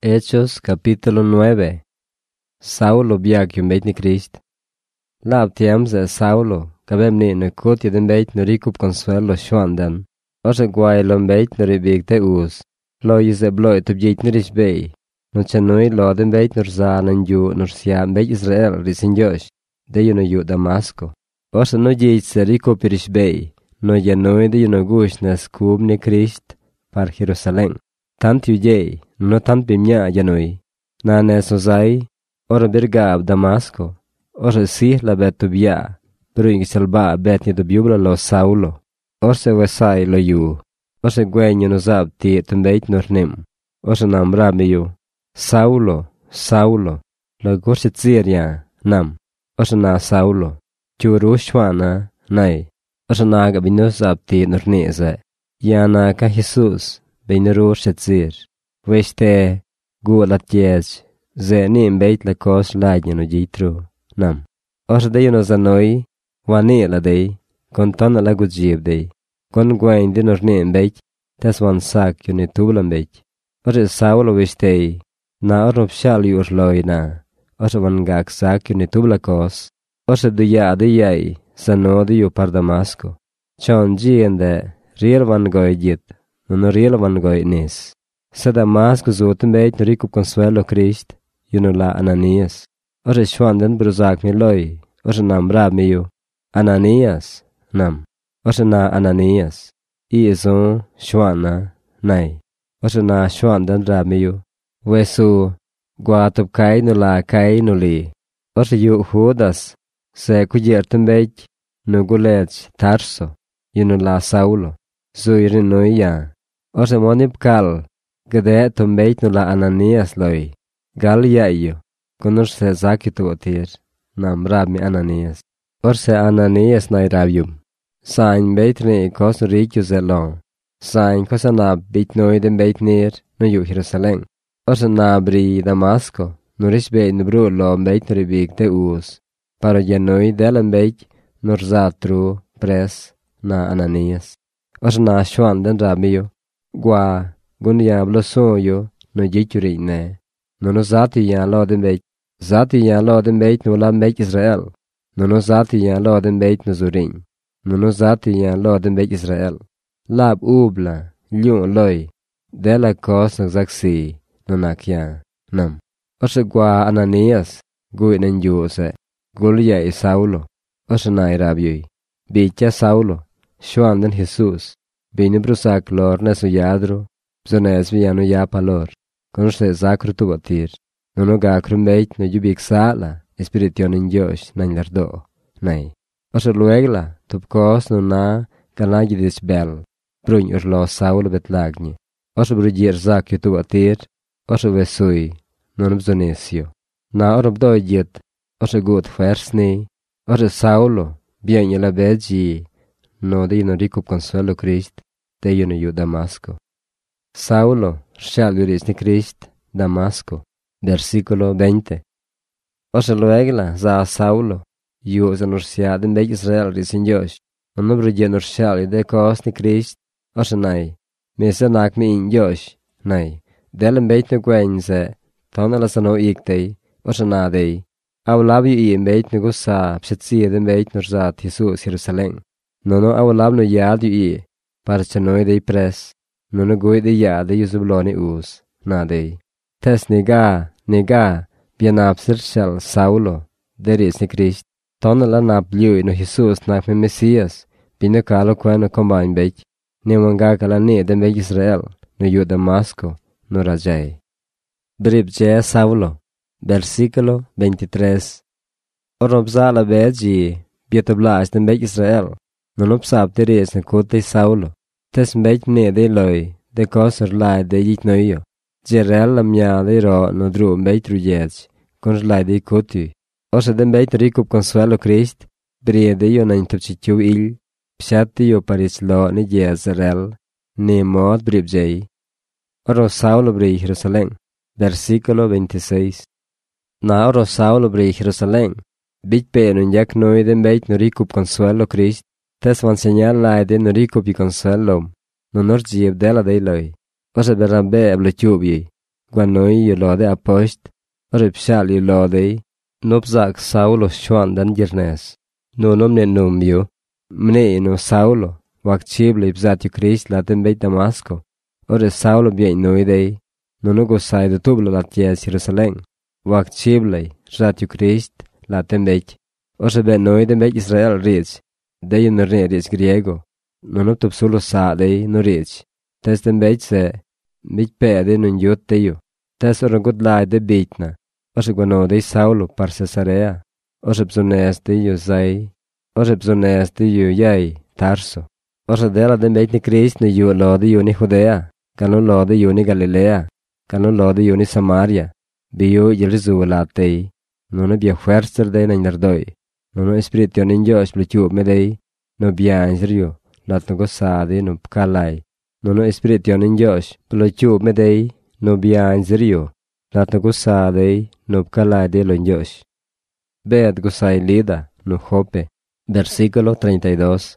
Hechos capítulo 9. Saulo biag yung beit ni Christ. Lab tiam za Saulo, kabem ni na kot yedin beit no rikup consuelo shuandan. Ose guay lom beit no ribig te us. Lo yuse blo itub jeit ni rish bei. No chanui lo den beit no rza nan yu no rsiam beit Israel risin josh. De yu no yu Damasco. Ose no jeit se rikup rish bei. No janui de yu no gush na skub ni Christ par Jerusalem. Tant yu jei, no tant bimya janui. Na nesozai, ora birgab Damasco. Ora si la betu bia, pero in salba bet ni do biubla lo Saulo. Orse wesai lo yu. Orse gwenyo no zab ti tumbeit nornim. Orse namra miyu. Saulo, Saulo. Lo gorse tsiria, nam. Orse na Saulo. Churu shwana, nai. Orse na gabino zab ti nornize. Yana ka Jesus. Beinero shetzir. Weste gulat jez. Ze nim beit la kos lagno no jitru. Nam. Os de no zanoi. Wani la dei. Kon ton la gujib dei. Kon gwain de nos nim beit. Tes wan sak yoni tubulan beit. Os Saulo weste. Na orop shal yus loina. Os wan gak sak yoni tubula kos. Os du ya de yai. Zanodi yu par Damasco. Chon jiende. Riel wan goi jit. No riel van goi nis. Sa Damasco zoten beit no rikup consuelo Christ, yuno la Ananias. Ose shwanden bruzak mi loi, ose nam rab mi yu. Ananias, nam. Ose na Ananias. I ezon shwana, nai. Ose na shwanden rab mi yu. Wesu, guatup kai no la kai no li. Ose yu Judas, se kujerten beit, no gulech Tarso, yuno la Saulo. Zuirin no iya. Ose monip kal, gede tumbeit no la Ananias loi. Gal yayo, konor se zakitu otir, nam rab mi Ananias. Orse Ananias nai rabium. Sain beit ni kos rikyo zelon. Sain kosa na beit noiden beit nir, no yu Jerusalem. Orse na bri Damasco, norish beit no bro lo beit no ribig te us. Paro janoi delen beit, nor zatru, pres, na Ananias. Orse na shwanden rabiyo. Gua, gun yablo soyo, no jichuri ne. No zati yan loden beit. Zati yan loden beit no lam beit Israel. No zati yan loden beit no zurin. No zati yan loden beit Israel. Lab ubla, lion loi. Dela kos no zaksi, no nakya, nam. Ose gua Ananias, gui nen juse. Gulia i Saulo. Ose na irabioi. Bicha Saulo, shwanden Jesus. Bine brusak lor nesu yadro, zones viano ya palor. Conse zakru tu batir. Nono gakrum beit no jubik sala, espirition in josh, nan lardo. Nay. Ose luegla, tup kos no na, kanagidis bel. Brun os lo Saulo betlagni. Ose brugir zakru tu batir, ose vesui, non zonesio. Na orob dojit, ose gut fersni, ose Saulo, bien la beji. No de no rikup consuelo Christ, de yo no yu Damasco. Saulo, shal yuris ni Christ, Damasco. Versículo 20. Ose luegla, za Saulo, yu zanursiaden de Israel risin josh. No brugyen urshal de kos ni Christ, ose nai. Mesa nak mi in josh, nai. Delen beit no gwenze, tonala sano iktei, ose nadei. Au labi i in beit no gusa, pshetzieden beit nurzat Jesus Jerusalem. Nono awalab no yad yu i, parchanoi dei pres, nono goi de yad yu zubloni us, nadei. Tes nega, bianapsir shal Saulo, deris ni Christ, tonala napliui no Jesus nak me Mesias, bino kalo kweno kombain beit, ne wanga kala ne den beit Israel, no yu Damasco, no rajai. Bribje Saulo, versículo 23. Orobzala beji, bietablas den beit Israel, non obsab teres ne kote Saulo. Tes mbeit ne de loi, de kosar lai de jit no io. Jerel la mia de ro no dru mbeit rujec, cons lai de koti. Ose den mbeit rikup consuelo Christ, brede io na intopcitiu il, pshati io paris lo ne Jezreel, ne mod bribjei. Oro Saulo bri Jerusalem, versículo 26. Na oro Saulo bri Jerusalem, bit pe nun jak noi den mbeit no rikup consuelo Christ, tes van señal la de no rikup i consuelo, no nor jieb dela de loi. Ose berrambe eblo chubi, guanoi yu lo de apost, ore pshal yu lo de, nop zak Saulo shwan dan jirnes, no nom ne nom yu, mne no Saulo, wak chible bzat yu Christ laten beit Damasco, ore Saulo bien noi de, no gosai de tublo lat yes Jerusalem, wak chible bzat yu Christ laten beit, ore ben noi de beit Israel rich, de yu no rich griego, no tup solo sa de no rich, tes den beit se, mit pede nun yut de yu, tes ore god lai de beitna, ore guano de Saulo par Cesarea, ore bzones de yu zai, ore bzones de yu yai Tarso, ore dela den beit ni Christ ni yu lo de yu ni Judea, cano lo de yu ni Galilea, cano lo de yu ni Samaria, bi yu Jerizu latei, no bia fuerza de na nardoi, no espiritu nin Dios bluchu me dei, no bia anjrio, lat no gosade no pkalai, no espiritu nin Dios bluchu me dei, no bia anjrio, lat no gosade no pkalai de lo Dios. Bed gosai lida no Jope, versículo 32.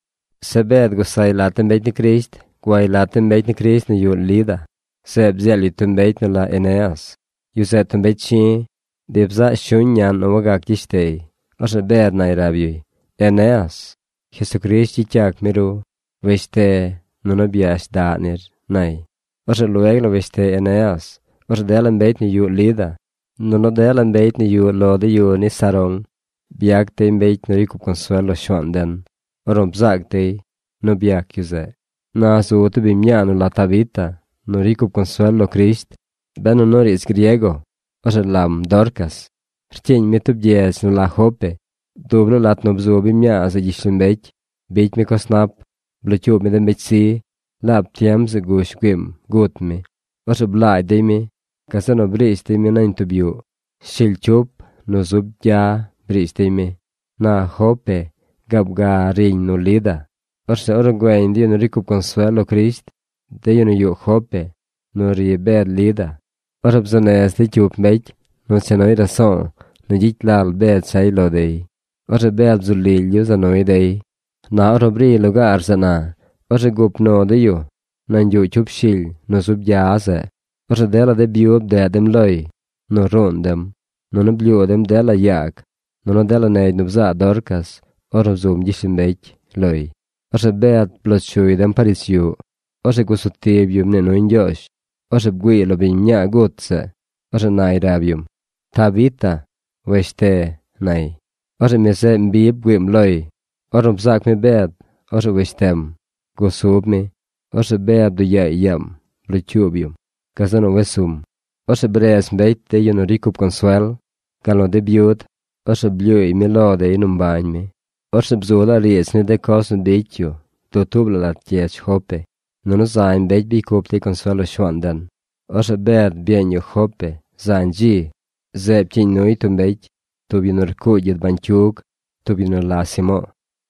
Se bed gosai laten beit ni Christ, guai laten beit ni Christ ni yu lida, se bzel yutun beit no la Eneas, yu zetun beit chi, debza shunyan no wagak jishtei, ose bed na irabiui, Eneas, Jesucrist yichak miru, veste no bias danir, nai, ose lueg lo veste Eneas, ose delen beit ni yu lida, no delen beit ni yu lo de yu ni Sarong, biak te beit no riku consuelo shwanden, orom bzak te, no biak yuze. Na su tu bimyano la Tabita, no riku consuelo Christ, beno noris griego, ose lam Dorcas, rtien mi tu bjes no la Jope, dublo lat no bzu bimya za jishlin beit mi kosnap, blochu mi den beit si, lab tiem za gush gwim, gut mi, ose blai de mi, kasano bris de mi na intubyu, shil chup, no zub ja, bris de mi, na Jope, gabga rin no lida, ose ora gwen di no riku consuelo Christ, de yu no yu Jope, no ri bed lida, ose bzones de chup beit, no chanoi rason, no jit lal bed shailo dei, ose bed zulilyo zanoi dei, na ora bri lugar zana, ose gup no de yu, nan yu chup shil, no sub jaze, ose dela de biub de dem loi, no rondem, no blio dem dela yak, no dela neid nubza Dorcas, ora zoom jishin beit, loi, ose bed ploshui dem parisyu, ose gusutibium ne no injosh, ose bgui lo binya gutse, ose nai rabium, Tabita, veste, nai, ose mese mbib gwim loi, ose bzak me bed, ose vestem, gusub me, ose bed du yam, luchubium, kasano vesum, ose bres beit de yu no riku consuel, kalo de biut, ose bliui me lo de inum bain me, ose bzula ries ne de kosun beityo, do tubla lat jes Jope, no zain beit bi kupte consuelo shwandan, ose bed bien yu Jope, zain ji, zeb kin no itum beit, tubi no rkujit banchuk, tubi no lasimo.